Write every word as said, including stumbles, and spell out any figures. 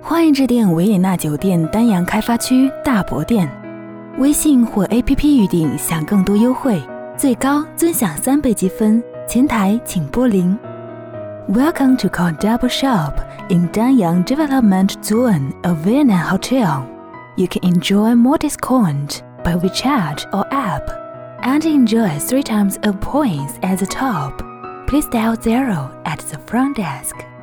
欢迎致电维也纳酒店丹阳开发区大博店，微信或 A P P 预订享更多优惠，最高尊享三倍积分，前台请拨零。Welcome to Call Double Shop in Danyang Development Zone of Vienna Hotel. You can enjoy more discount by WeChat or app and enjoy three times of points at the top. Please dial zero at the front desk.